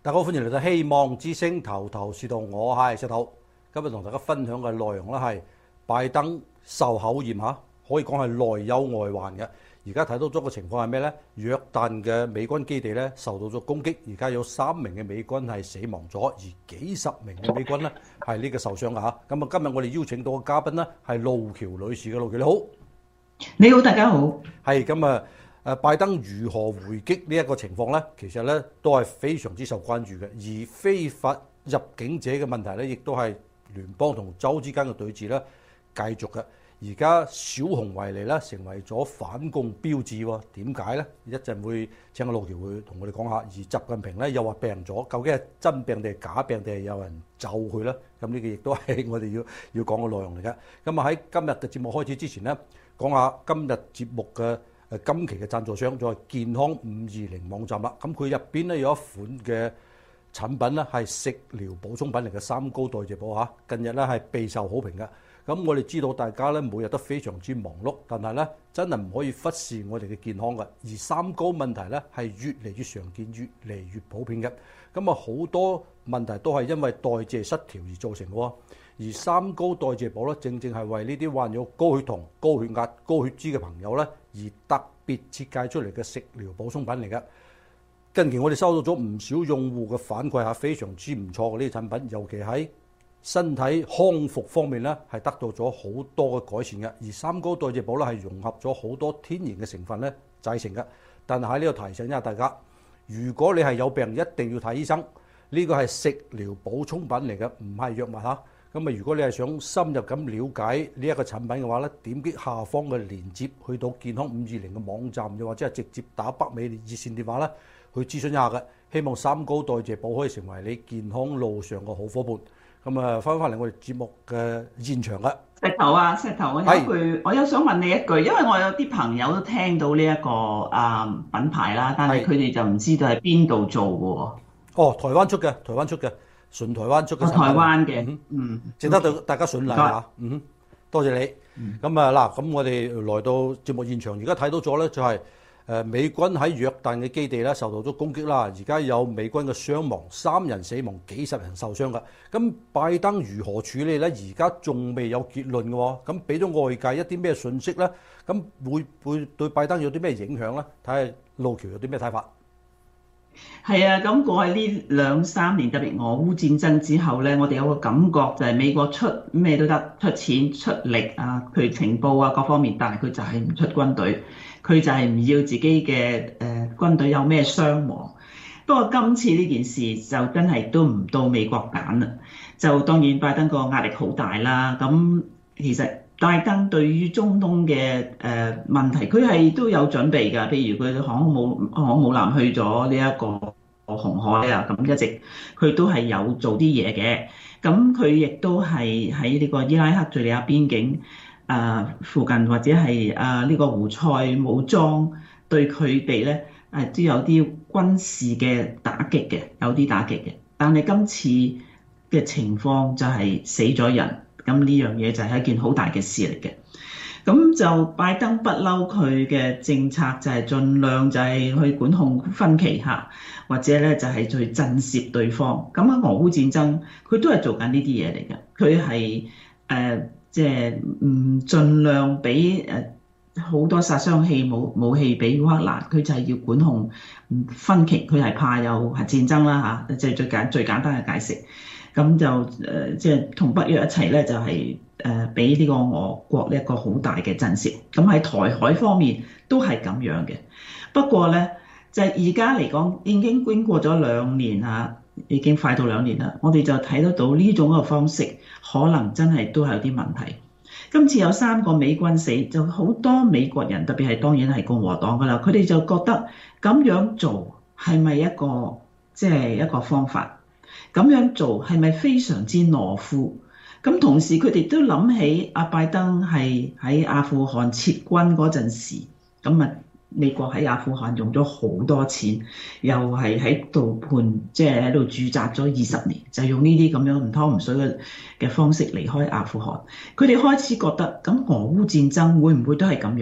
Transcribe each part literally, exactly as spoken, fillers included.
大家好，歡迎嚟到希望之聲頭頭是道，我係石頭。今日同大家分享嘅內容咧係拜登受考驗嚇，可以講係內憂外患嘅。而家睇到咗個情況係咩呢？約旦嘅美軍基地咧受到咗攻擊，而家有三名嘅美軍係死亡咗，而幾十名嘅美軍咧係呢個受傷嘅嚇。咁啊，今日我哋邀請到嘅嘉賓咧係路橋女士嘅。路橋你好， 你好，大家好。 係咁啊。誒拜登如何回擊呢一個情況呢？其實咧都係非常之受關注嘅，而非法入境者嘅問題咧，亦都係聯邦同州之間嘅對峙咧繼續嘅。而家小熊維尼咧成為咗反共標誌喎，點解呢？一陣會請個路橋會同我哋講下。而習近平咧又話病咗，究竟係真病定係假病定係有人咒佢咧？咁呢個亦都係我哋要要講嘅內容嚟嘅。咁啊喺今日嘅節目開始之前呢，講下今日節目嘅誒今期嘅贊助商就係健康五二零網站啦。咁佢入邊咧有一款嘅產品咧係食療補充品嚟嘅三高代謝寶嚇，近日咧係備受好評嘅。咁我哋知道大家咧每日都非常之忙碌，但係咧真係唔可以忽視我哋嘅健康嘅。而三高問題咧係越嚟越常見，越嚟越普遍嘅。咁啊好多問題都係因為代謝失調而造成嘅喎。而三高代謝寶咧，正正係為呢啲患有高血糖、高血壓、高血脂嘅朋友咧，而特別設計出嚟嘅食療補充品嚟嘅。近期我哋收到咗唔少用戶嘅反饋，係非常之唔錯嘅呢啲產品，尤其喺身體康復方面咧，係得到咗好多嘅改善嘅。而三高代謝寶咧係融合咗好多天然嘅成分咧製成嘅。但係喺呢度提醒一下大家，如果你係有病，一定要睇醫生。呢個係食療補充品嚟嘅，唔係藥物嚇。咁啊，如果你係想深入咁了解呢一個產品嘅話咧，點擊下方嘅連結去到健康五二零嘅網站，又或者係直接打北美熱線電話咧去諮詢一下嘅。希望三高代謝寶可以成為你健康路上嘅好夥伴。咁啊，翻返嚟我哋節目嘅現場啦。 石頭啊，石頭，我有一句，我有想問你一句，因為我有啲朋友都聽到呢一個啊品牌啦，但係佢哋就唔知道係邊度做嘅喎。 哦，台灣出嘅，台灣出嘅。純台灣出嘅產品， 台灣嘅，嗯， 值得大家信賴嚇，嗯哼，多謝你。咁啊嗱，咁我哋來到節目現場，而家睇到咗咧，就係誒美軍喺約旦嘅基地咧受到咗攻擊啦，而家有美軍嘅傷亡，三人死亡，幾十人受傷㗎。咁拜登如何處理咧？而家仲未有結論嘅喎，咁俾咗外界一啲咩信息咧？咁會會對拜登有啲咩影響咧？睇下路橋有啲咩睇法。 係啊，咁過去呢兩三年，特別俄烏戰爭之後咧，我哋有個感覺就係美國出咩都得，出錢出力啊，佢情報啊各方面，但係佢就係唔出軍隊，佢就係唔要自己嘅誒、呃、軍隊有咩傷亡。不過今次呢件事就真係都唔到美國揀啦，就當然拜登個壓力好大啦。咁其實拜登對於中東嘅誒問題，佢係都有準備㗎。譬如佢航空母航空母艦去咗呢一個紅海啊，咁一直佢都係有做啲嘢嘅。咁佢亦都係喺呢個伊拉克敘利亞邊境啊附近，或者係啊呢個胡塞武裝對佢哋咧誒都有啲軍事嘅打擊嘅，有啲打擊嘅。但係今次嘅情況就係死咗人。咁呢樣嘢就係一件好大嘅事嚟嘅。咁就拜登不嬲佢嘅政策就係盡量就係去管控分歧嚇，或者咧就係去震懾對方。咁喺俄烏戰爭，佢都係做緊呢啲嘢嚟嘅。佢係誒即係唔盡量俾誒好多殺傷器武武器俾烏克蘭，佢就係要管控分歧。佢係怕有核戰爭啦嚇，即係最簡最簡單嘅解釋。咁就誒即係同北約一齊咧，就係誒俾呢個俄國呢一個好大嘅震懾。咁喺台海方面都係咁樣嘅。不過咧，就係而家嚟講已經經過咗兩年啊，已經快到兩年啦。我哋就睇得到呢種嘅方式，可能真係都係有啲問題。今次有三個美軍死，就好多美國人，特別係當然係共和黨噶啦，佢哋就覺得咁樣做係咪一個即係、就是、一個方法？咁樣做係咪非常之懦夫？咁同時佢哋都諗起阿拜登係喺阿富汗撤軍嗰陣時，咁啊美國喺阿富汗用咗好多錢，又係喺度盤，即係喺度駐紮咗二十年，就用呢啲咁樣唔湯唔水嘅嘅方式離開阿富汗。佢哋開始覺得咁俄烏戰爭會唔會都係咁樣？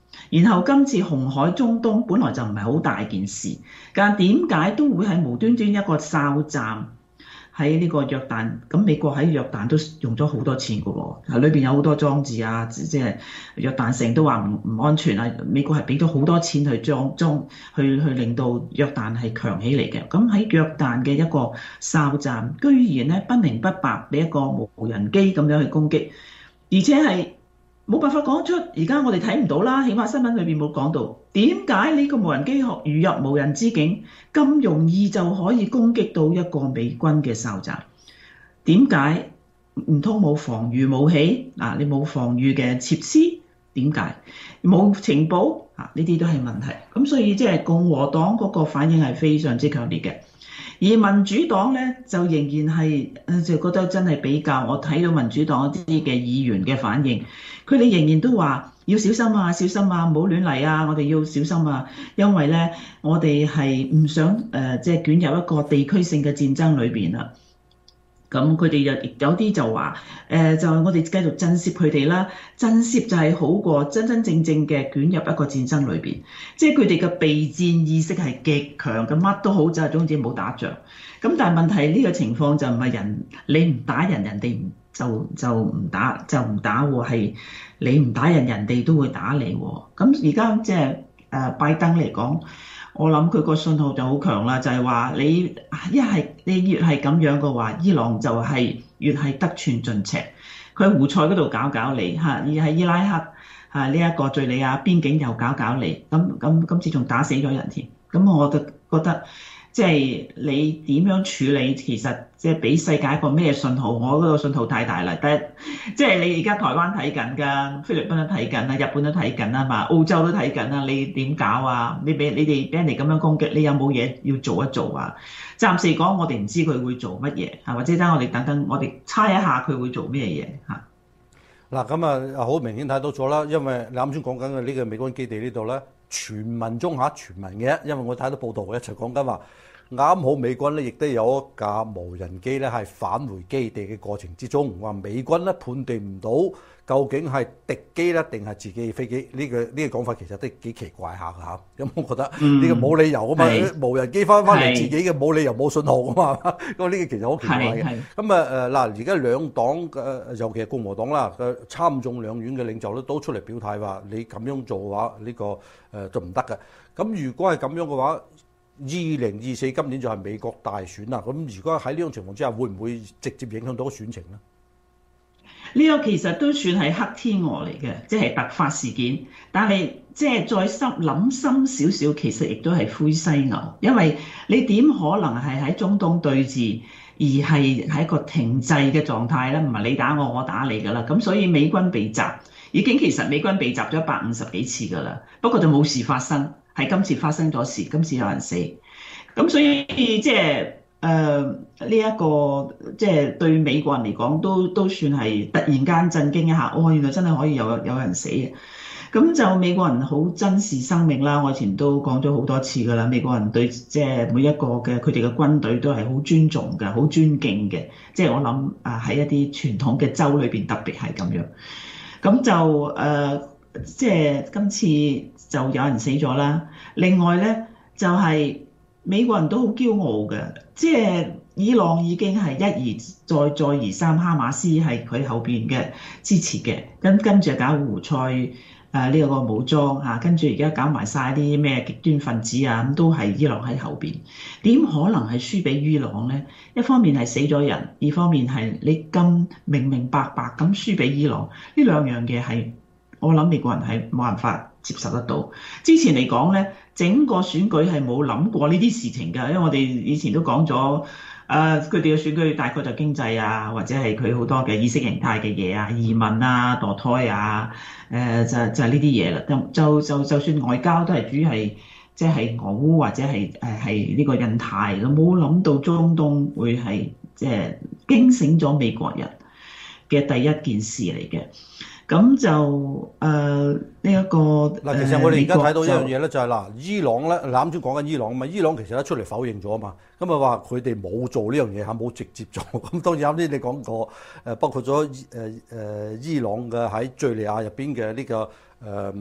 然後今次紅海中東本來就唔係好大件事，但點解都會係無端端一個哨站喺呢個約旦？咁美國喺約旦都用咗好多錢㗎喎，裏邊有好多裝置啊，即係約旦城都話唔唔安全啊。美國係俾咗好多錢去裝裝，去去令到約旦係強起嚟嘅。咁喺約旦嘅一個哨站，居然咧不明不白俾一個無人機咁樣去攻擊，而且係冇辦法講出，而家我哋睇唔到啦，起碼新聞裏邊冇講到點解呢個無人機學如入無人之境，咁容易就可以攻擊到一個美軍嘅哨站？點解唔通冇防禦武器啊？你冇防禦嘅設施，點解冇情報啊？呢啲都係問題。咁所以即係共和黨嗰個反應係非常之強烈嘅。而民主黨咧就仍然係就覺得真係比較，我睇到民主黨一啲嘅議員嘅反應，佢哋仍然都話要小心啊，小心啊，唔好亂嚟啊，我哋要小心啊，因為咧我哋係唔想誒即係捲入一個地區性嘅戰爭裏邊啦。咁佢哋又有啲就話誒、呃，就係我哋繼續震懾佢哋啦，震懾就係好過真真正正嘅捲入一個戰爭裏邊。即係佢哋嘅備戰意識係極強嘅，乜都好就係總之冇打仗。咁但係問題呢個情況就唔係人你唔打人，人哋唔就就唔打就唔打喎，係你唔打人，人哋都會打你喎。咁而家即係誒拜登嚟講，我諗佢個信號就好強啦，就係話你一係你越係咁樣嘅話，伊朗就係越係得寸進尺。佢喺胡塞嗰度搞搞你嚇，而喺伊拉克嚇呢一個敍利亞邊境又搞搞你，咁咁今次仲打死咗人添。咁我就覺得即係你點樣處理，其實即係俾世界一個咩信號？我嗰個信號太大啦。第一，即係你而家台灣睇緊㗎，菲律賓都睇緊啦，日本都睇緊啦嘛，澳洲都睇緊啦。你點搞啊？你俾你哋俾人哋咁樣攻擊，你有冇嘢要做一做啊？暫時講，我哋唔知佢會做乜嘢嚇，或者等我哋等等，我哋猜一下佢會做咩嘢嚇。 嗱咁啊，好明顯睇到咗啦，因為你啱先講緊嘅呢個美軍基地呢度咧，傳聞中嚇傳聞嘅，因為我睇到報道一齊講緊話。啱好美軍咧，亦都有一架無人機咧，係返回基地嘅過程之中，話美軍咧判斷唔到究竟係敵機咧定係自己嘅飛機，呢、這個呢、這個講法其實都幾奇怪下㗎嚇。咁我覺得呢個冇理由啊嘛，嗯、無人機翻翻嚟自己嘅冇理由冇信號啊嘛，咁呢個其實好奇怪嘅。咁啊誒嗱，而家兩黨嘅尤其係共和黨啦嘅參眾兩院嘅領袖咧都出嚟表態話，你咁樣做嘅話，呢、這個誒就唔得嘅。咁如果係咁樣嘅話，二零二四今年就係美國大選啦，咁如果喺呢種情況之下，會唔會直接影響到個選情呢？ 呢個其實都算係黑天鵝嚟嘅，即係突發事件。但係即係再深諗深少少，其實亦都係灰犀牛，因為你點可能係喺中東對峙，而係喺一個停滯嘅狀態咧？唔係你打我，我打你㗎啦。咁所以美軍被襲已經其實美軍被襲咗一百五十幾次㗎啦，不過就冇事發生。係今次發生咗事，今次有人死，咁所以即係誒呢一個即係對美國人嚟講都都算係突然間震驚一下，哦，原來真係可以有有人死嘅。咁就美國人好珍視生命啦，我以前都講咗好多次㗎啦。美國人對即係每一個嘅佢哋嘅軍隊都係好尊重嘅，好尊敬嘅。即係我諗啊喺一啲傳統嘅州裏邊特別係咁樣。咁就誒。呃即係今次就有人死咗啦。另外咧，就係、是、美國人都好驕傲嘅，即係伊朗已經係一而再、再而三，哈馬斯係佢後邊嘅支持嘅。跟跟住搞胡塞誒呢個武裝嚇，跟住而家搞埋晒啲咩極端分子啊，咁都係伊朗喺後邊。點可能係輸俾伊朗咧？一方面係死咗人，二方面係你咁明明白白咁輸俾伊朗，呢兩樣嘢係。我諗美國人係冇辦法接受得到。之前嚟講咧，整個選舉係冇諗過呢啲事情㗎，因為我哋以前都講咗，誒佢哋嘅選舉大概就經濟啊，或者係佢好多嘅意識形態嘅嘢啊，移民啊、墮胎啊，誒、呃、就就係呢啲嘢啦。就就就算外交都係主要係即係俄烏或者係誒係呢個印太，冇諗到中東會係即係驚醒咗美國人嘅第一件事嚟嘅。咁就誒呢一個嗱， 其實我哋而家睇到一樣嘢咧，就係嗱，伊朗咧，啱先講緊伊朗啊嘛，伊朗其實咧出嚟否認咗啊嘛，咁啊話佢哋冇做呢樣嘢嚇，冇直接做。咁當然啱先你講過誒，包括咗誒誒伊朗嘅喺敍利亞入邊嘅呢個誒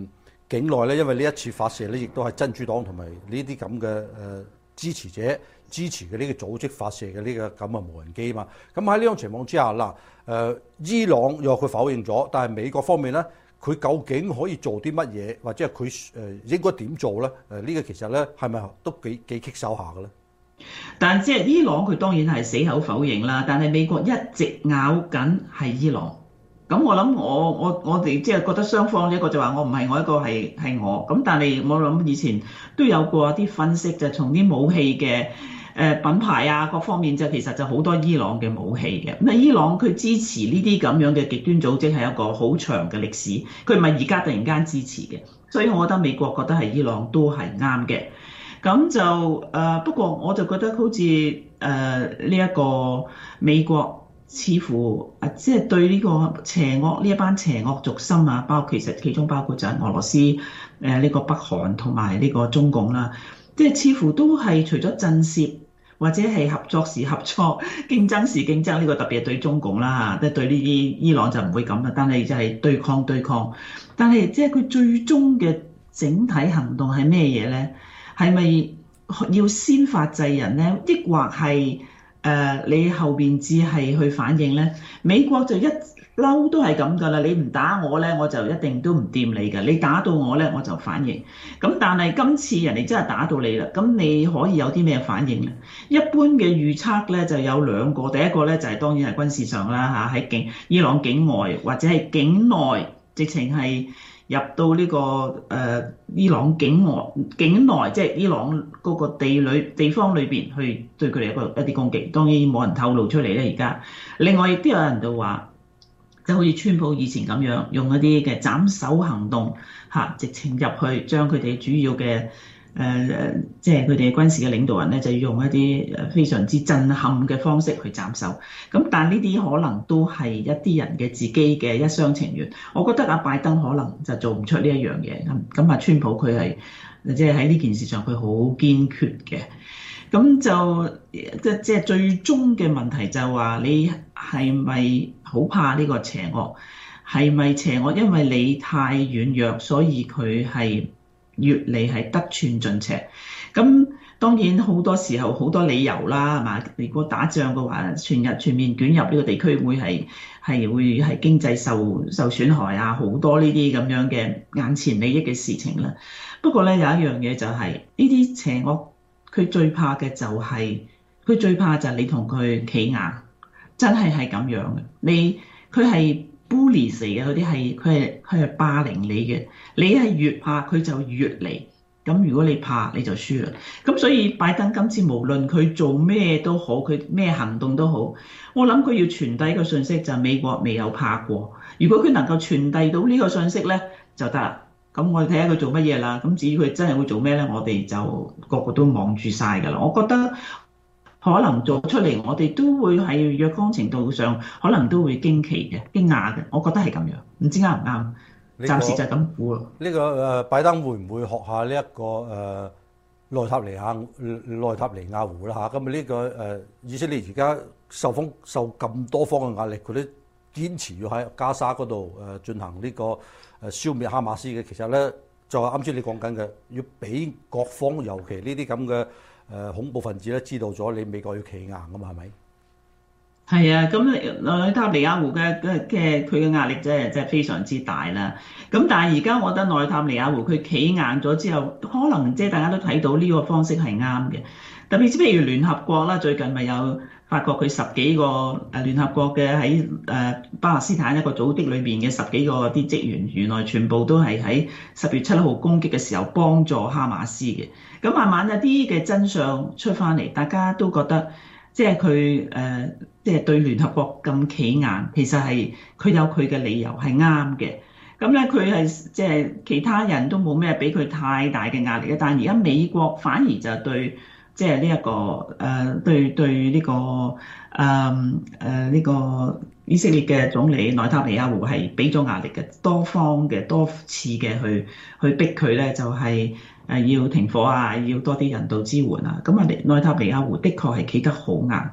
境內咧，因為呢一次發射咧，亦都係真主黨同埋呢啲咁嘅誒支持者支持嘅呢個組織發射嘅呢個咁嘅無人機嘛。咁喺呢種情況之下，嗱誒，伊朗又話佢否認咗，但係美國方面咧，佢究竟可以做啲乜嘢，或者係佢誒應該點做咧？誒呢個其實咧係咪都幾幾棘手下嘅咧？ 但即係伊朗佢當然係死口否認啦，但係美國一直咬緊係伊朗。咁我諗我我我哋即係覺得雙方一個就話我唔係我，一個係係我。咁但係我諗以前都有過啲分析，就從啲武器嘅誒品牌啊各方面就其實就好多伊朗嘅武器嘅。咁啊伊朗佢支持呢啲咁樣嘅極端組織係一個好長嘅歷史，佢唔係而家突然間支持嘅。所以我覺得美國覺得係伊朗都係啱嘅。咁就誒、呃、不過我就覺得好似誒呢一個美國。似乎啊，即係對呢個邪惡呢一班邪惡軸心啊，包括其實其中包括就係俄羅斯、誒、這、呢個北韓同埋呢個中共啦，即係似乎都係除咗震懾或者係合作時合作、競爭時競爭，呢個特別係對中共啦嚇，即係對呢啲伊朗就唔會咁啦，但係就係對抗對抗，但係即係佢最終嘅整體行動係咩嘢咧？係咪要先發制人咧？抑或係？誒、呃，你後邊只係去反應咧？美國就一嬲都係咁噶啦，你唔打我咧，我就一定都唔掂你㗎。你打到我咧，我就反應。咁但係今次人哋真係打到你啦，咁你可以有啲咩反應咧？一般嘅預測咧就有兩個，第一個咧就係、是、當然係軍事上啦嚇，喺境伊朗境外或者係境內，直情係。入到呢、這個誒、呃、伊朗境外境內，即係伊朗嗰個地裏地方裏邊去對佢哋一個一啲攻擊，當然冇人透露出嚟咧。而家另外亦都有人就話，就好似川普以前咁樣，用一啲嘅斬首行動嚇、啊，直情入去將佢哋主要嘅誒誒，即係佢哋軍事嘅領導人咧，就要用一啲誒非常之震撼嘅方式去斬首。咁但係呢啲可能都係一啲人嘅自己嘅一廂情願。我覺得阿拜登可能就做唔出呢一樣嘢。咁咁阿川普佢係即係喺呢件事上佢好堅決嘅。咁就即即係最終嘅問題就係話你係咪好怕呢個邪惡？係咪邪惡？因為你太軟弱，所以佢係。越嚟係得寸進尺，咁當然好多時候好多理由啦，係嘛？如果打仗嘅話，全日全面捲入呢個地區會係係會係經濟受受損害啊，好多呢啲咁樣嘅眼前利益嘅事情啦。不過咧有一樣嘢就係呢啲邪惡，佢最怕嘅就係、是、佢最怕就係你同佢企硬，真係係咁樣嘅。你佢係。bully 嚟嘅嗰啲係佢係佢係霸凌你嘅，你係越怕佢就越嚟，咁如果你怕你就輸啦。咁所以拜登今次無論佢做咩都好，佢咩行動都好，我諗佢要傳遞一個信息就係美國未有怕過。如果佢能夠傳遞到呢個信息咧就得啦。咁我哋睇下佢做乜嘢啦。咁至於佢真係會做咩咧，我哋就個個都望住晒㗎啦。我覺得。可能做出嚟，我哋都會喺若干程度上，可能都會驚奇嘅、驚訝嘅。我覺得係咁樣，唔知啱唔啱？這個、暫時就係咁估咯。呢、 這個誒、呃，拜登會唔會學下呢、這、一個誒、呃、內塔尼亞內塔尼亞胡啦嚇？咁啊呢個誒、呃、以色列而家受風受咁多方嘅壓力，佢都堅持要喺加沙嗰度誒進行呢個誒消滅哈馬斯嘅。其實咧，就係啱先你講緊嘅，要俾各方，尤其呢啲咁嘅。誒恐怖分子咧知道咗你美國要企硬㗎嘛，係咪？ 係啊，咁內塔尼亞胡嘅嘅嘅佢嘅壓力真係真係非常之大啦。咁但係而家我覺得內塔尼亞胡佢企硬咗之後，可能即係大家都睇到呢個方式係啱嘅。特別譬如聯合國啦，最近咪有發覺佢十幾個誒聯合國嘅喺誒巴勒斯坦一個組織裏邊嘅十幾個啲職員，原來全部都係喺十月七號攻擊嘅時候幫助哈馬斯嘅。咁慢慢有啲嘅真相出翻嚟，大家都覺得即係佢誒，即係對聯合國咁企硬，其實係佢有佢嘅理由係啱嘅。咁咧佢係即係其他人都冇咩俾佢太大嘅壓力嘅，但係而家美國反而就對即係呢一個誒、呃、對對呢、這個誒誒呢個以色列嘅總理內塔尼亞胡係俾咗壓力嘅，多方嘅多次嘅去去逼佢咧，就係、是。誒要停火啊，要多啲人道支援啊，咁啊內塔尼亞胡的確係企得好硬，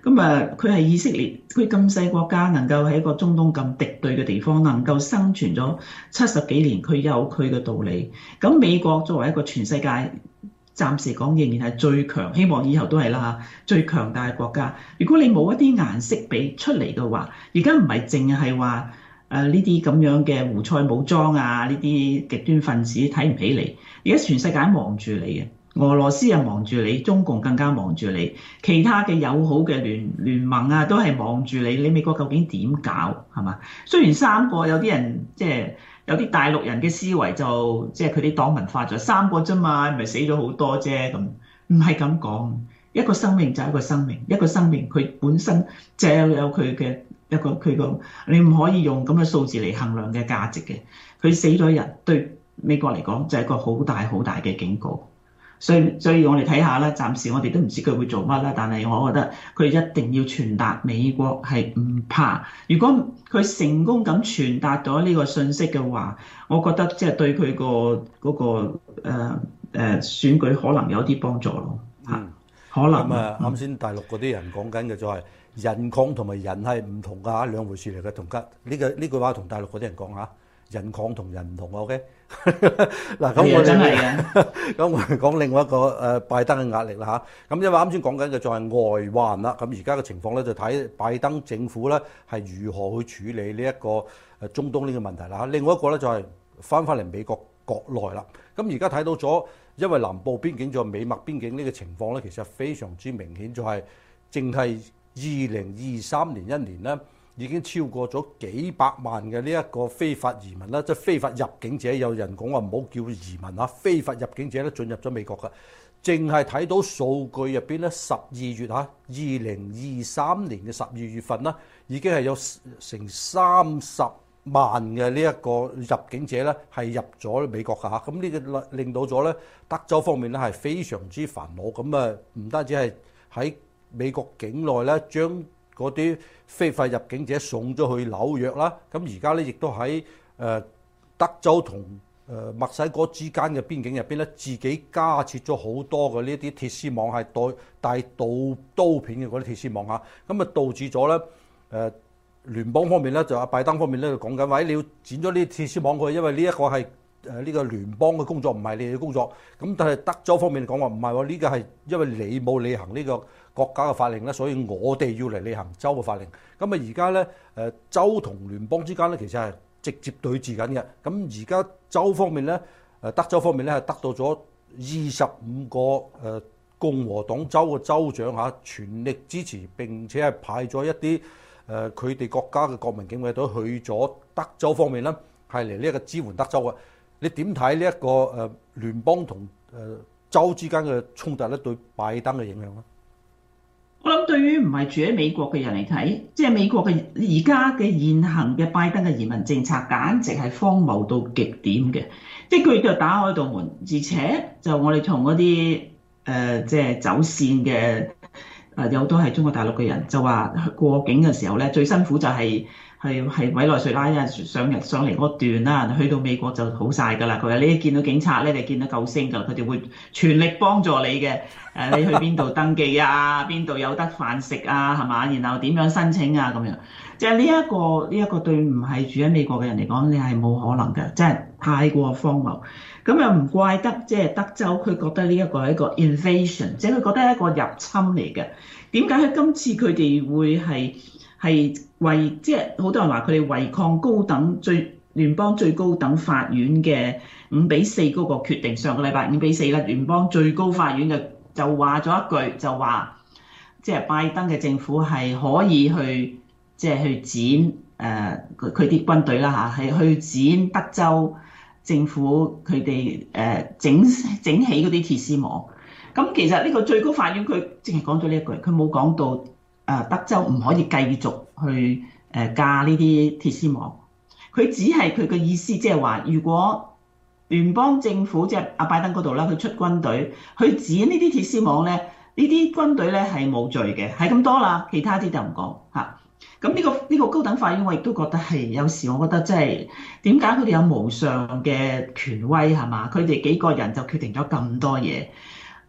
咁啊，佢係以色列，佢咁細國家能夠喺一個中東咁敵對嘅地方能夠生存咗七十幾年，佢有佢嘅道理。咁美國作為一個全世界暫時講仍然係最強，希望以後都係啦嚇，最強大嘅國家。如果你冇一啲顏色俾出嚟嘅話，而家唔係淨係話誒呢啲咁樣嘅胡塞武裝啊，呢啲極端分子睇唔起你，而家全世界望住你嘅。俄羅斯又望住你，中共更加望住你，其他嘅友好嘅聯聯盟啊，都係望住你。你美國究竟點搞係嘛？雖然三個有啲人即係有啲大陸人嘅思維就即係佢啲黨文化就三個啫嘛，唔係死咗好多啫咁，唔係咁講。一個生命就係一個生命，一個生命佢本身就有佢嘅一個佢個，你唔可以用咁嘅數字嚟衡量嘅價值嘅。佢死咗人對美國嚟講就係一個好大好大嘅警告。所以，所以我哋睇下啦，暫時我哋都唔知佢會做乜啦。但係我覺得佢一定要傳達美國係唔怕。如果佢成功咁傳達咗呢個信息嘅話，我覺得即係對佢個嗰個誒誒選舉可能有啲幫助咯。嚇、嗯，可能。咁啊， 啱先大陸嗰啲人講緊嘅就係人抗同埋人係唔同㗎嚇，兩回事嚟嘅。同吉呢個呢句話同大陸嗰啲人講嚇。人抗同人唔同 ，OK？ 嗱，咁我哋咁我哋講另外一個誒拜登嘅壓力啦嚇。咁因為啱先講緊嘅就係外患啦。咁而家嘅情況咧就睇拜登政府咧係如何去處理呢一個誒中東呢個問題啦。另外一個咧就係翻返嚟美國國內啦。咁而家睇到咗，因為南部邊境仲有美墨邊境呢個情況咧，其實非常之明顯，就係淨係二零二三年一年咧。已經超過咗幾百萬嘅呢一個非法移民啦，即係非法入境者。有人講話唔好叫移民啊，非法入境者咧進入咗美國㗎。淨係睇到數據入邊咧，十二月嚇，二零二三年嘅十二月份啦，已經係有成三十萬嘅呢一個入境者咧係入咗美國㗎嚇。咁呢個令到咗咧德州方面咧係非常之煩惱。咁啊，唔單止係喺美國境內咧將嗰啲非法入境者送咗去紐約啦，咁而家咧亦都喺誒德州同誒墨西哥之間嘅邊境入邊咧，自己加設咗好多嘅呢啲鐵絲網，係帶帶刀刀片嘅嗰啲鐵絲網嚇，咁啊導致咗咧誒聯邦方面咧就阿拜登方面咧就講緊話，你要剪咗呢啲鐵絲網佢，因為呢一個係誒呢個聯邦嘅工作，唔係你嘅工作。咁但係德州方面講話唔係喎，呢個係因為你冇履行呢個國家嘅法令咧，所以我哋要嚟履行州嘅法令。咁啊而家咧誒州同聯邦之間咧其實係直接對峙緊嘅。咁而家州方面咧誒德州方面咧係得到咗二十五個誒共和黨州嘅州長嚇全力支持，並且係派咗一啲誒佢哋國家嘅國民警衛隊去咗德州方面咧，係嚟呢一個支援德州嘅。你點睇呢一個誒聯邦同誒州之間嘅衝突咧，對拜登嘅影響咧？ 我諗對於唔係住喺美國嘅人嚟睇，即係美國嘅而家嘅現行嘅拜登嘅移民政策，簡直係荒謬到極點嘅。即係佢就打開道門，而且就我哋從嗰啲誒即係走線嘅誒有好多係中國大陸嘅人，就話過境嘅時候咧，最辛苦就係、是。係係委內瑞拉啊上日上嚟嗰段啦，去到美國就好晒㗎啦。佢話你一見到警察咧，你見到救星就佢哋會全力幫助你嘅。誒，你去邊度登記啊？邊度有得飯食啊？係嘛？然後點樣申請啊？咁樣，即係呢一個呢一個對唔係住喺美國嘅人嚟講，你係冇可能嘅，真係太過荒謬。咁又唔怪得即係德州，佢覺得呢一個係一個 invasion，即係佢覺得係一個入侵嚟嘅。點解喺今次佢哋會係？係為即係好多人話佢哋違抗高等最聯邦最高等法院嘅五比四嗰個決定。上個禮拜五比四啦，聯邦最高法院嘅就話咗一句，就話即係拜登嘅政府係可以去即係去剪誒佢佢啲軍隊啦嚇，係去剪德州政府佢哋誒整整起嗰啲鐵絲網。咁其實呢個最高法院佢淨係講咗呢一句，佢冇講到。誒德州唔可以繼續去誒架呢啲鐵絲網，佢只係佢嘅意思，即係話如果聯邦政府即係阿拜登嗰度啦，佢出軍隊去剪呢啲鐵絲網咧，呢啲軍隊咧係冇罪嘅，係咁多啦，其他啲就唔講嚇。咁呢個呢個高等法院我亦都覺得係有時，我覺得即係點解佢哋有無上嘅權威係嘛？佢哋幾個人就決定咗咁多嘢。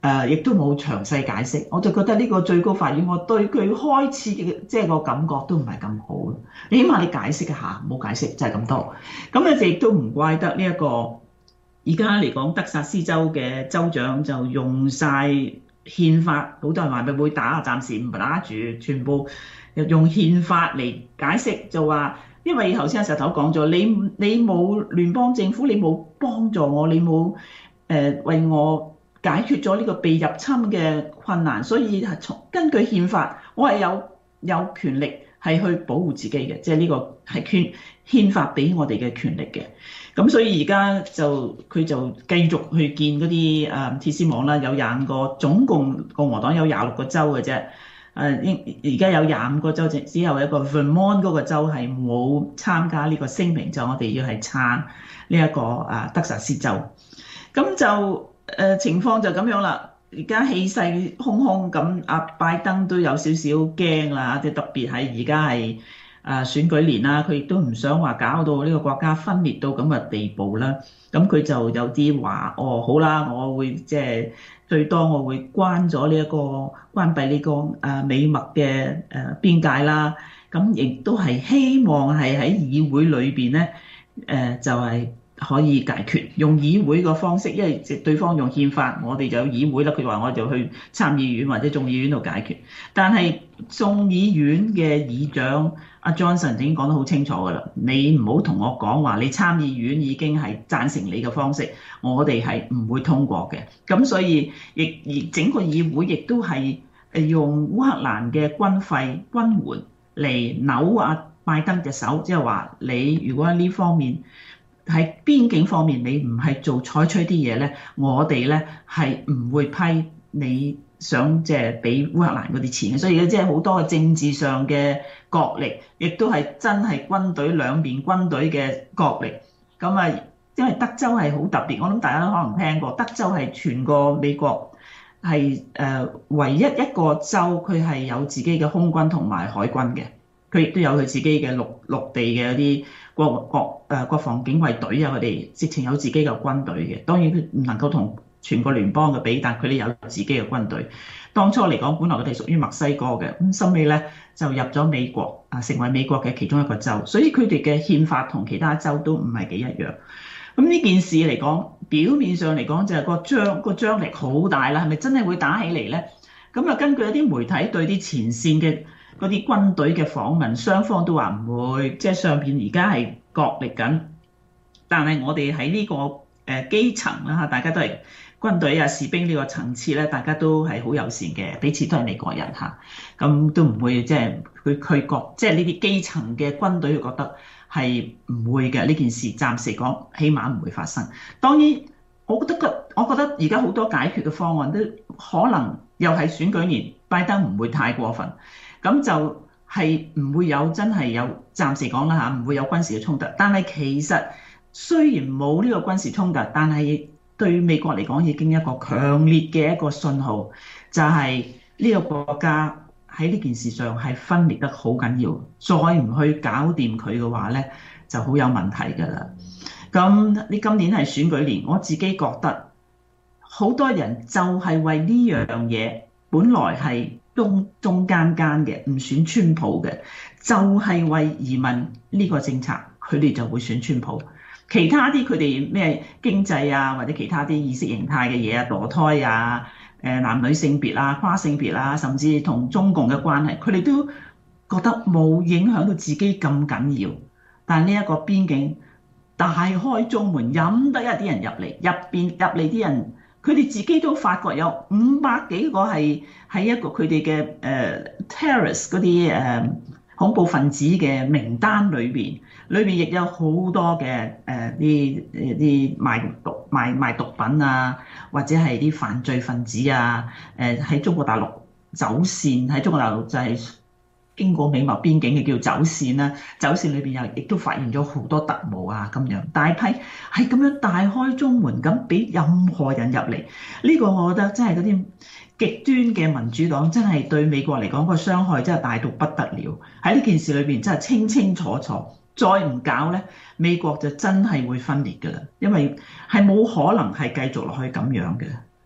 誒亦都冇詳細解釋，我就覺得呢個最高法院我對佢開始嘅即係個感覺都唔係咁好。你起碼你解釋一下，冇解釋就係咁多。咁咧就亦都唔怪得呢一個而家嚟講德薩斯州嘅州長就用晒憲法，好多人話咪會打啊，暫時唔打住，全部用憲法嚟解釋，就話因為頭先阿石頭講咗，你你冇聯邦政府，你冇幫助我，你冇誒、呃、為我解決咗呢個被入侵嘅困難，所以係從根據憲法，我係有有權力係去保護自己嘅，即係呢個係憲憲法俾我哋嘅權力嘅。咁所以而家就佢就繼續去見嗰啲誒鐵絲網啦，有廿五個，總共共和黨有廿六個州嘅啫。誒應而家有廿五個州，只有一個 Vermont 嗰個州係冇參加呢個聲明，就我哋要係撐呢一個誒德薩斯州。咁就誒、呃、情況就咁樣啦，而家氣勢洶洶，咁阿拜登都有少少驚啦，即係特別係而家係誒選舉年啦，佢亦都唔想話搞到呢個國家分裂到咁嘅地步啦。咁佢就有啲話，哦好啦，我會即係最多我會關咗呢一個關閉呢個誒美墨嘅誒邊界啦。咁亦都係希望係喺議會裏邊咧誒就係、是。可以解決，用議會個方式，因為對方用憲法，我哋就有議會啦。佢話我就去參議院或者眾議院度解決。但係眾議院嘅議長阿 Johnson 已經講得好清楚㗎啦，你唔好同我講話，你參議院已經係贊成你嘅方式，我哋係唔會通過嘅。咁所以亦而整個議會亦都係誒用烏克蘭嘅軍費軍援嚟扭阿拜登隻手，即係話你如果喺呢方面，喺邊境方面，你唔係做採取啲嘢咧，我哋咧係唔會批你想即係俾烏克蘭嗰啲錢嘅，所以即係好多嘅政治上嘅角力，亦都係真係軍隊兩邊軍隊嘅角力。咁啊，因為德州係好特別，我諗大家都可能聽過，德州係全個美國係誒唯一一個州，佢係有自己嘅空軍同埋海軍嘅，佢亦都有佢自己嘅陸陸地嘅一啲。國國誒國防警衛隊啊，佢哋直情有自己嘅軍隊嘅。當然佢唔能夠同全個聯邦嘅比，但佢哋有自己嘅軍隊。當初嚟講，本來佢哋屬於墨西哥嘅，咁收尾咧就入咗美國啊，成為美國嘅其中一個州。所以佢哋嘅憲法同其他州都唔係幾一樣。咁呢件事嚟講，表面上嚟講就係個張個張力好大啦，係咪真係會打起嚟咧？咁啊，根據一啲媒體對啲前線嘅嗰啲軍隊嘅訪問，雙方都話唔會，即係上邊而家係角力緊，但係我哋喺呢個誒基層啦嚇，大家都係軍隊啊士兵呢個層次咧，大家都係好友善嘅，彼此都係美國人嚇，咁都唔會即係佢佢覺，即係呢啲基層嘅軍隊覺得係唔會嘅，呢件事暫時講起碼唔會發生。當然，我覺得個我覺得而家好多解決嘅方案都可能又係選舉年，拜登唔會太過分。咁就係唔會有真係有暫時講啦嚇，唔會有軍事嘅衝突。但係其實雖然冇呢個軍事衝突，但係對美國嚟講已經一個強烈嘅一個信號，就係呢個國家喺呢件事上係分裂得好緊要。再唔去搞掂佢嘅話咧，就好有問題㗎啦。咁呢今年係選舉年，我自己覺得好多人就係為呢樣嘢，本來係中中間間嘅，唔選川普嘅，就係為移民呢個政策，佢哋就會選川普。其他啲佢哋咩經濟啊，或者其他啲意識形態嘅嘢啊，墮胎啊，誒男女性別啊，跨性別啊，甚至同中共嘅關係，佢哋都覺得冇影響到自己咁緊要。但係呢一個邊境大開中門，任得一啲人入嚟，入邊入嚟啲人。佢哋自己都發覺有五百幾個係喺一個佢哋嘅誒 terrorist 嗰啲誒恐怖分子嘅名單裏邊，裏邊亦有好多嘅誒啲啲賣毒賣賣毒品啊，或者係啲犯罪分子啊，誒喺中國大陸走線，喺中國大陸就係經過美墨邊境嘅叫走線啦，走線裏邊又亦都發現咗好多特務啊咁樣，大批係咁樣大開中門咁俾任何人入嚟，呢個我覺得真係嗰啲極端嘅民主黨真係對美國嚟講個傷害真係大到不得了，喺呢件事裏邊真係清清楚楚，再唔搞咧，美國就真係會分裂㗎啦，因為係冇可能係繼續落去咁樣嘅。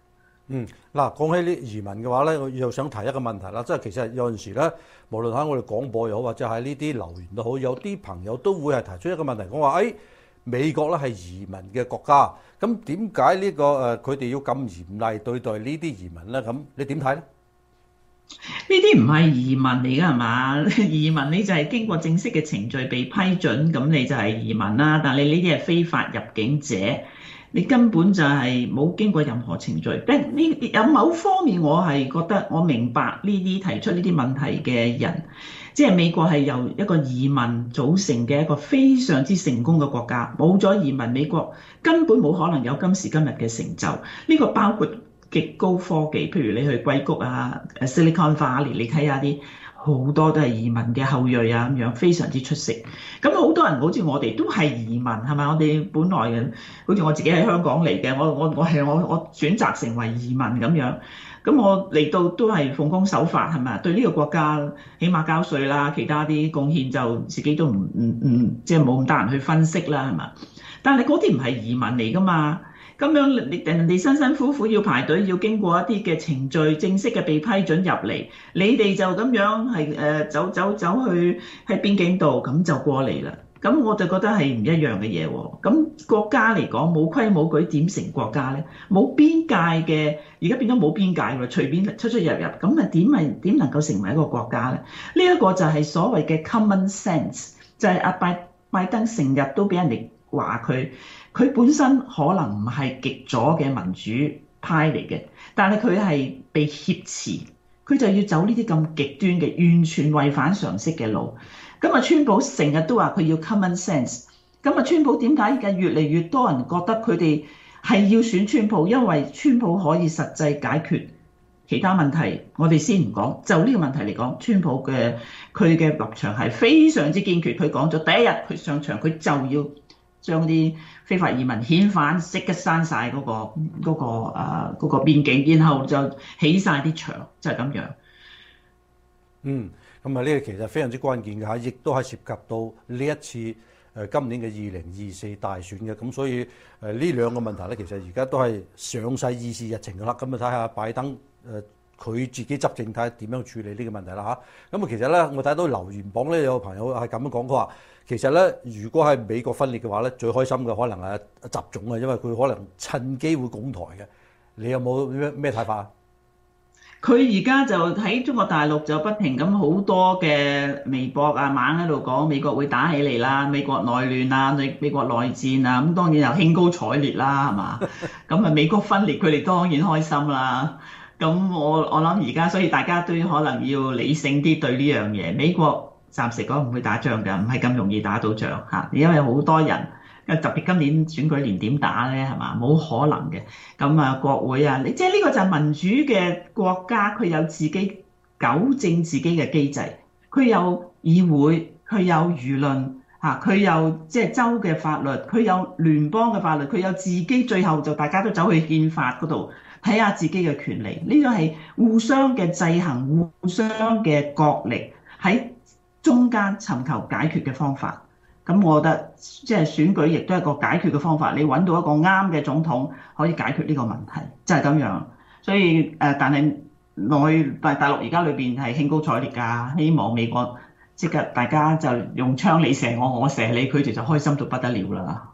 嗯，嗱，講起呢移民嘅話咧，我又想提一個問題啦，即係其實有陣時咧，無論喺我哋廣播又好，或者喺呢啲留言都好，有啲朋友都會係提出一個問題，講話誒美國咧係移民嘅國家，咁點解呢個誒佢哋要咁嚴厲對待呢啲移民咧？咁你點睇咧？ 呢啲唔係移民嚟㗎係嘛？移民你就係經過正式嘅程序被批准，咁你就係移民啦。但係你呢啲係非法入境者。你根本就係冇經過任何程序，但呢有某方面我係覺得我明白呢啲提出呢啲問題嘅人，即係美國係由一個移民組成嘅一個非常之成功嘅國家，冇咗移民，美國根本冇可能有今時今日嘅成就。呢個包括極高科技，譬如你去硅谷啊、Silicon Valley，你睇下啲。好多都係移民嘅後裔啊，咁樣非常之出色。咁好多人好似我哋都係移民係咪？我哋本來嘅，好似我自己喺香港嚟嘅，我我我係我我選擇成為移民咁樣。咁我嚟到都係奉公守法係咪？對呢個國家起碼交稅啦，其他啲貢獻就自己都唔唔唔，即係冇咁多人去分析啦係嘛？但係嗰啲唔係移民嚟㗎嘛。咁樣你人哋辛辛苦苦要排隊，要經過一啲嘅程序，正式嘅被批准入嚟，你哋就咁樣係誒走走走去喺邊境度咁就過嚟啦。咁我就覺得係唔一樣嘅嘢喎。咁國家嚟講冇規冇矩點成國家咧？冇邊界嘅，而家變咗冇邊界喎，隨便出出入入，咁啊點係點能夠成為一個國家咧？呢一個就係所謂嘅 common sense，就係阿拜拜登成日都俾人哋話佢。佢本身可能唔係極左嘅民主派嚟嘅，但係佢係被挾持，佢就要走呢啲咁極端嘅、完全違反常識嘅路。咁啊，川普成日都話佢要 common sense。咁啊，川普點解而家越嚟越多人覺得佢哋係要選川普？因為川普可以實際解決其他問題。我哋先唔講，就呢個問題嚟講，川普嘅佢嘅立場係非常之堅決。佢講咗第一日佢上場，佢就要將啲非法移民遣返，即刻閂晒嗰個嗰、嗰個誒嗰、嗰個邊境，然後就起晒啲牆，就係、係、咁樣。 嗯，咁啊呢個其實非常之關鍵嘅嚇，亦都係涉及到呢一次誒今年嘅二零二四大選嘅，咁所以誒呢兩個問題咧，其實而家都係上勢議事日程㗎啦。咁啊睇下拜登誒佢自己執政睇下點樣處理呢個問題啦嚇。咁啊其實咧，我睇到留言榜咧有個朋友係咁樣講，佢話。其實咧，如果係美國分裂嘅話咧，最開心嘅可能係習總啊，因為佢可能趁機會拱台嘅。你有冇咩咩睇法啊？ 佢而家就喺中國大陸就不停咁好多嘅微博啊、猛喺度講美國會打起嚟啦，美國內亂啊、美美國內戰啊，咁當然又興高采烈啦，係嘛？咁啊美國分裂，佢哋當然開心啦。咁我我諗而家，所以大家都可能要理性啲對呢樣嘢。美國暫時講唔會打仗㗎，唔係咁容易打到仗嚇，因為好多人，特別今年選舉年點打咧係嘛？冇可能嘅。咁啊國會啊，你即係呢個就係民主嘅國家，佢有自己糾正自己嘅機制，佢有議會，佢有輿論嚇，佢有即係州嘅法律，佢有聯邦嘅法律，佢有自己最後就大家都走去憲法嗰度睇下自己嘅權利，呢個係互相嘅制衡，互相嘅角力喺中間尋求解決嘅方法，咁我覺得即係選舉亦都係一個解決嘅方法。你揾到一個啱嘅總統，可以解決呢個問題，就係咁樣。所以誒，但係內大大陸而家裏邊係興高采烈㗎，希望美國即刻大家就用槍你射我，我射你，佢哋就開心到不得了啦。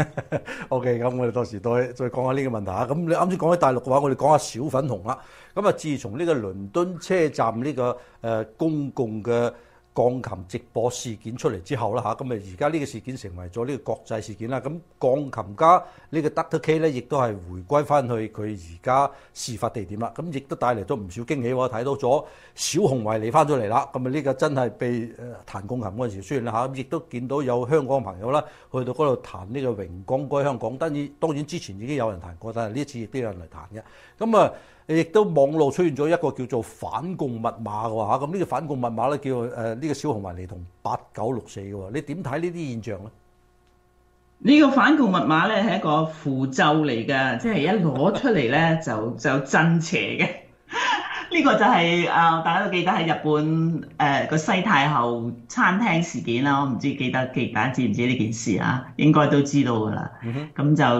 OK，咁我哋到時再再講下呢個問題啊。咁你啱先講起大陸嘅話，我哋講下小粉紅啦。咁啊，自從呢個倫敦車站呢個誒公共嘅鋼琴直播事件出嚟之後啦嚇，咁啊而家呢個事件成為咗呢個國際事件啦。咁鋼琴家呢個 Doctor K 咧，亦都係回歸翻去佢而家事發地點啦。咁亦都帶嚟咗唔少驚喜喎，睇到咗小熊維尼翻咗嚟啦。咁啊呢個真係被誒彈鋼琴嗰陣時雖然啦嚇，咁亦都見到有香港朋友啦去到嗰度彈呢個榮光歸香港。當然當然之前已經有人彈過，但係呢一次亦都有人嚟彈嘅。咁啊亦都網絡出現咗一個叫做反共密碼嘅喎嚇，咁呢個反共密碼咧叫誒呢個小熊維尼同八九六四嘅喎，你點睇呢啲現象咧？ 呢個反共密碼咧係一個符咒嚟㗎，即係一攞出嚟咧就就震邪嘅。呢個就係、是、啊、呃，大家都記得喺日本誒個、呃、西太后餐廳事件啦。我唔知記得記大家知唔知呢件事啊？應該都知道㗎啦。咁、嗯、哼就。誒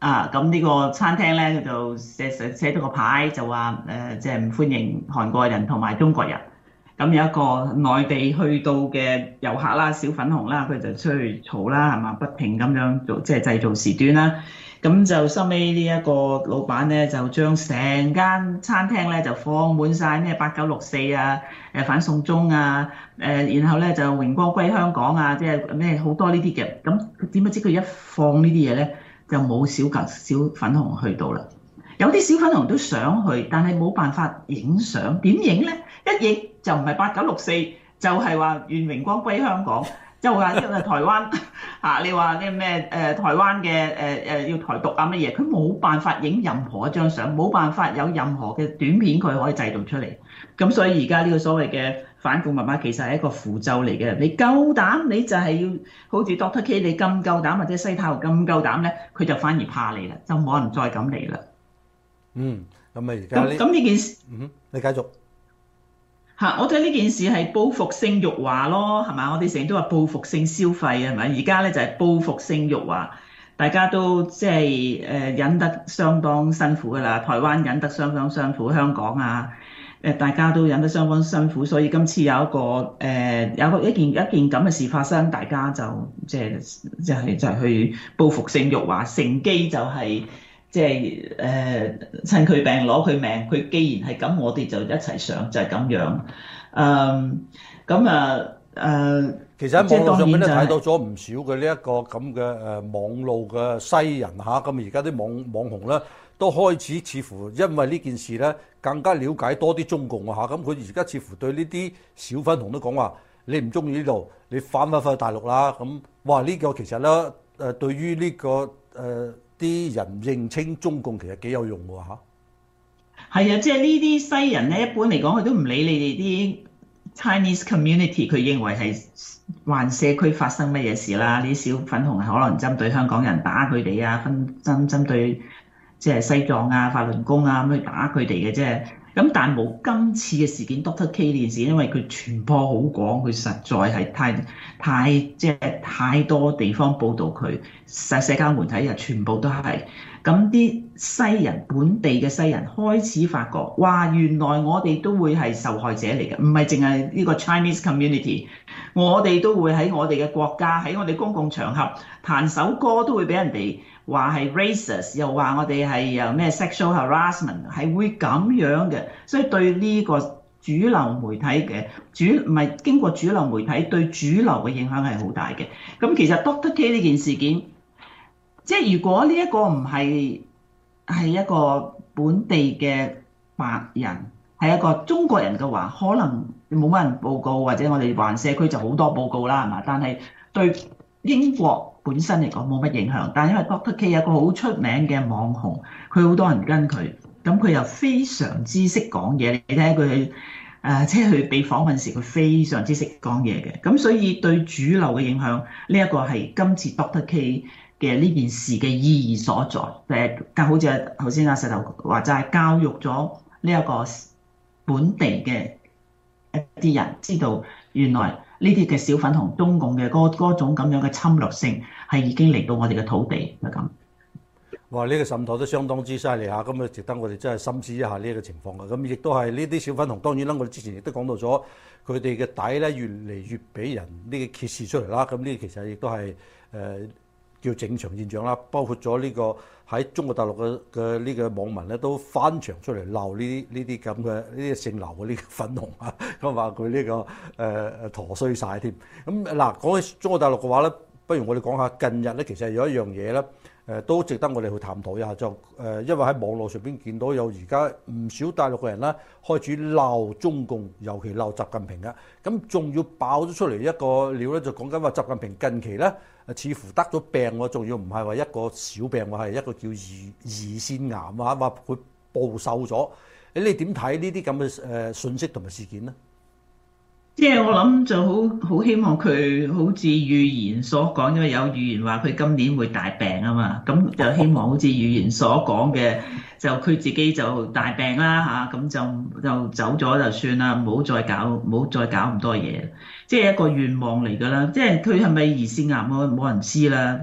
啊，咁呢個餐廳咧，佢就寫寫寫咗個牌，就話誒，即係唔歡迎韓國人同埋中國人。咁有一個內地去到嘅遊客啦，小粉紅啦，佢就出去嘈啦，係嘛，不停咁樣做，即係製造事端啦。咁就收尾呢一個老闆咧，就將成間餐廳咧就放滿晒咩八九六四啊，誒反送中啊，誒然後咧就榮光歸香港啊，即係咩好多呢啲嘅。咁點不知佢一放呢啲嘢咧，就冇小格小粉紅去到啦。有啲小粉紅都想去，但係冇辦法影相。點影咧？一影就唔係八九六四，就係話願榮光歸香港，即係話因為台灣嚇，你話啲咩誒台灣嘅誒誒要台獨啊乜嘢，佢冇辦法影任何一張相，冇辦法有任何嘅短片佢可以製造出嚟。咁所以而家呢個所謂嘅反共密碼其實係一個符咒嚟嘅。你夠膽你就係要好似 Doctor K 你咁夠膽，或者西太后咁夠膽咧，佢就反而怕你啦，就冇人再敢嚟啦。 嗯，咁啊而家呢咁呢件事， 嗯，你繼續嚇，我睇呢件事係報復性辱華咯，係嘛？我哋成日都話報復性消費係咪？而家咧就係報復性辱華，大家都即係誒忍得相當辛苦㗎啦。台灣忍得相當辛苦，香港啊誒大家都忍得相當辛苦，所以今次有一個誒、呃、有個一件一件咁嘅事發生，大家就即係即係就係去報復性辱華，乘機就係、是。即係誒趁佢病攞佢命，佢既然係咁，我哋就一齊上，就係、是、咁樣。嗯，咁啊誒， 其實喺網絡上面咧睇到就咗唔少嘅呢一個咁嘅誒網路嘅西人嚇，咁而家啲網網紅咧都開始似乎因為呢件事咧更加了解多啲中共啊嚇，咁佢而家似乎對呢啲小粉紅都講話，你唔中意呢度，你翻返返去大陸啦。咁哇呢、這個其實咧誒、呃、對於呢、這個誒。呃啲人認清中共其實幾有用喎嚇， 係啊，即係呢啲西人咧，一般嚟講佢都唔理你哋啲 Chinese community，佢認為係環社區發生乜嘢事啦。呢啲小粉紅係可能針對香港人打佢哋啊，分針針對即係西藏啊、法輪功啊咁去打佢哋嘅啫。咁但冇今次嘅事件 Doctor K 呢件事，因為佢傳播好廣，佢實在係太太即係太多地方報導佢，社社交媒體又全部都係。咁啲西人本地嘅西人開始發覺，哇！原來我哋都會係受害者嚟嘅，唔係淨係呢個 Chinese community，我哋都會喺我哋嘅國家，喺我哋公共場合彈首歌都會俾人哋話係 racist，又話我哋係有咩 sexual harassment，係會咁樣嘅，所以對呢個主流媒體嘅主唔係經過主流媒體對主流嘅影響係好大嘅。咁其實 Doctor K 呢件事件，即係如果呢一個唔係係一個本地嘅白人，係一個中國人嘅話，可能冇乜人報告，或者我哋環社區就好多報告啦，係嘛？但係對英國本身嚟講冇乜影響，但係因為 Doctor K 有個好出名嘅網紅，佢好多人跟佢，咁佢又非常之識講嘢。你睇下佢誒，即係佢被訪問時，佢非常之識講嘢嘅。咁所以對主流嘅影響，呢、這、一個係今次 Doctor K 嘅呢件事嘅意義所在。誒，好似頭先阿石頭話就係教育咗呢一個本地嘅一啲人，知道原來呢啲嘅小粉紅中共嘅嗰嗰種咁樣嘅侵略性係已經嚟到我哋嘅土地，就咁。 哇！呢、這個滲透都相當之犀利嚇，咁啊值得我哋真係深思一下呢一個情況嘅。咁亦都係呢啲小粉紅，當然啦，我哋之前亦都講到咗佢哋嘅底咧，越嚟越俾人呢個揭示出嚟啦。咁呢其實亦都係誒、呃、叫正常現象啦。包括咗呢、這個喺中國大陸嘅嘅呢個網民咧，都翻牆出嚟鬧呢啲呢啲咁嘅呢啲姓劉嘅呢個粉紅啊，咁話佢呢個誒誒、呃、陀衰晒添。咁嗱講起中國大陸嘅話咧，不如我哋講下近日咧，其實有一樣嘢咧。誒都值得我哋去探討一下，就誒，因為喺網絡上邊見到有而家唔少大陸嘅人啦，開始鬧中共，尤其鬧習近平嘅，咁仲要爆咗出嚟一個料咧，就講緊話習近平近期咧，似乎得咗病喎，仲要唔係話一個小病喎，係一個叫胰胰腺癌啊，話佢暴瘦咗。誒，你點睇呢啲咁嘅誒信息同埋事件咧？ 即係我諗就好好希望佢好似預言所講，因為有預言話佢今年會大病啊嘛，咁就希望好似預言所講嘅，就佢自己就大病啦嚇，咁就就走咗就算啦，唔好再搞，唔好再搞咁多嘢，即係一個願望嚟㗎啦。即係佢係咪胰腺癌，我冇人知啦。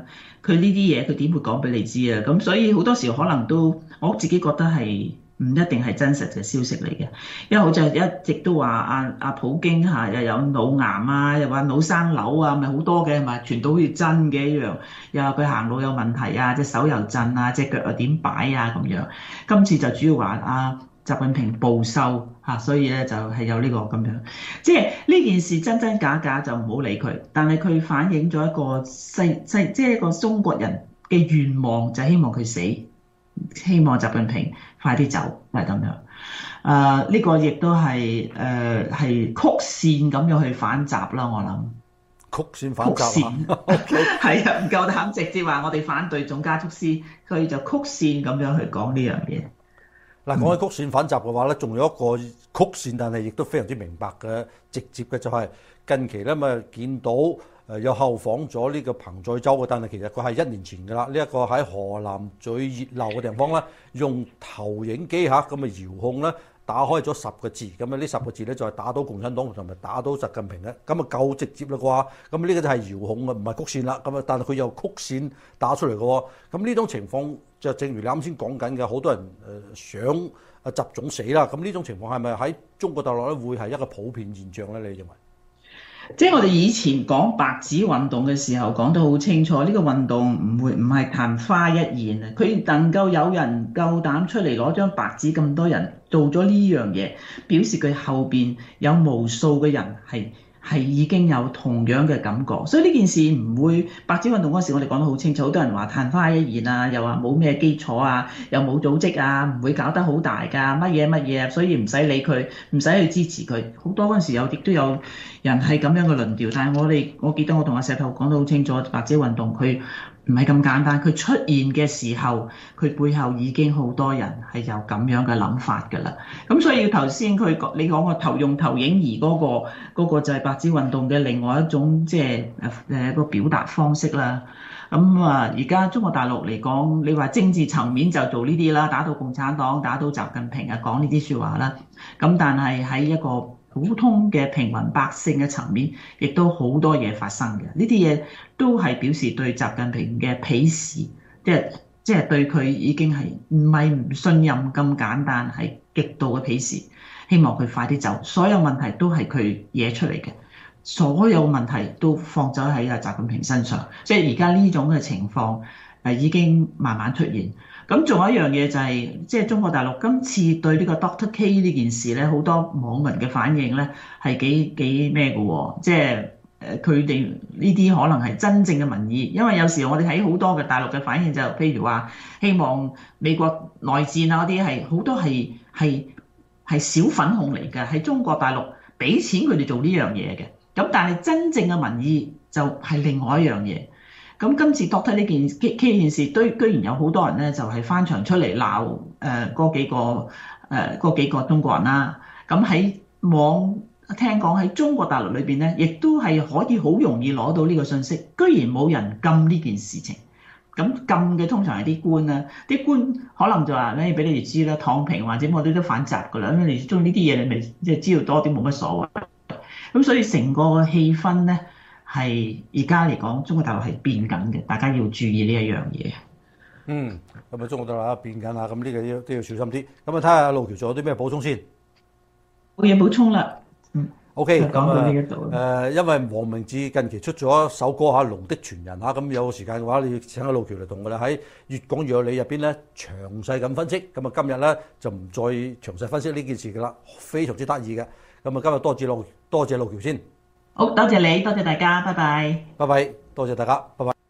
佢呢啲嘢佢點會講俾你知啊？咁所以好多時候可能都我自己覺得係唔一定係真實嘅消息嚟嘅，因為好似一直都話阿阿普京嚇又有腦癌啊，又話腦生瘤啊，咪好多嘅，咪傳到好似真嘅一樣，又話佢行路有問題啊，隻手又震啊，隻腳又點擺啊咁樣。今次就主要話阿習近平暴瘦嚇，所以咧就係有呢個咁樣，即係呢件事真真假假就唔好理佢，但係佢反映咗一個世世即係一個中國人嘅願望，就係希望佢死，希望習近平快啲走，係咁樣。誒、呃、呢、這個亦都係誒係曲線咁樣去反襲啦，我諗。 曲線反襲啊！ 係啊，唔夠膽直接話我哋反對總加速師，所以就曲線咁樣去講呢樣嘢。 嗱，講起曲線反襲嘅話咧，仲有一個曲線，但係亦都非常之明白嘅、直接嘅，就係近期咧咪見到誒有後訪咗呢個彭載舟嘅，但係其實佢係一年前㗎啦。呢、這、一個喺河南最熱鬧嘅地方咧，用投影機嚇咁啊遙控咧，打開咗十個字，咁啊呢十個字咧就係打到共產黨同埋打到習近平嘅，咁啊夠直接啦啩。咁呢個就係遙控啊，唔係曲線啦。咁啊，但係佢有曲線打出嚟嘅喎。咁呢種情況就正如你啱先講緊嘅，好多人誒想啊習總死啦。咁呢種情況係咪喺中國大陸咧會係一個普遍現象咧？你認為？ 即係我哋以前講白紙運動嘅時候講得好清楚，呢、這個運動唔會唔係曇花一現啊！佢能夠有人夠膽出嚟攞張白紙，咁多人做咗呢樣嘢，表示佢後邊有無數嘅人係係已經有同樣嘅感覺，所以呢件事唔會白紙運動嗰時，我哋講得好清楚，好多人話曇花一現啊，又話冇咩基礎啊，又冇組織啊，唔會搞得好大㗎，乜嘢乜嘢，所以唔使理佢，唔使去支持佢。好多嗰陣時有亦都有人係咁樣嘅論調，但係我哋我記得我同阿石頭講得好清楚，白紙運動佢唔係咁簡單，佢出現嘅時候，佢背後已經好多人係有咁樣嘅諗法㗎啦。咁所以頭先佢講你講個投用投影儀嗰個嗰個就係白紙運動嘅另外一種即係誒誒個表達方式啦。咁啊，而家中國大陸嚟講，你話政治層面就做呢啲啦，打到共產黨，打到習近平啊，講呢啲説話啦。咁但係喺一個普通嘅平民百姓嘅層面，亦都好多嘢發生嘅。呢啲嘢都係表示對習近平嘅鄙視，即係即係對佢已經係唔係唔信任咁簡單，係極度嘅鄙視。希望佢快啲走，所有問題都係佢惹出嚟嘅，所有問題都放咗喺阿習近平身上。即係而家呢種嘅情況誒已經慢慢出現。咁仲有一樣嘢就係、是，即係中國大陸今次對呢個 Doctor K 呢件事咧，好多網民嘅反應咧係幾幾咩嘅喎？即係誒佢哋呢啲可能係真正嘅民意，因為有時我哋睇好多嘅大陸嘅反應就，譬如話希望美國內戰啊嗰啲係好多係係係小粉紅嚟嘅，喺中國大陸俾錢佢哋做呢樣嘢嘅。咁但係真正嘅民意就係另外一樣嘢。咁今次 Doctor 呢件 K 件事，居居然有好多人咧，就係翻牆出嚟鬧誒嗰幾個誒嗰、呃、幾個中國人啦。咁喺網聽講喺中國大陸裏邊咧，亦都係可以好容易攞到呢個信息，居然冇人禁呢件事情。咁禁嘅通常係啲官啦，啲官可能就話咧俾你哋知啦，躺平或者我哋都反習噶啦，咁你中意呢啲嘢，你咪即係知道多啲冇乜所謂。咁所以成個氣氛咧。係而家嚟講，中國大陸係變緊嘅，大家要注意呢一樣嘢。 嗯，咁啊，中國大陸變緊啊，咁呢個要都要小心啲。咁啊，睇下路橋仲有啲咩補充先。 冇嘢補充啦。嗯。 O K， 咁啊誒，因為黃明志近期出咗一首歌嚇《龍的傳人》嚇，咁有時間嘅話，你請阿路橋嚟同我哋喺越講越有理入邊咧詳細咁分析。咁啊，今日咧就唔再詳細分析呢件事㗎啦，非常之得意嘅。咁啊，今日多謝路多謝路橋先。 好，多謝你，多謝大家，拜拜。 拜拜，多謝大家，拜拜。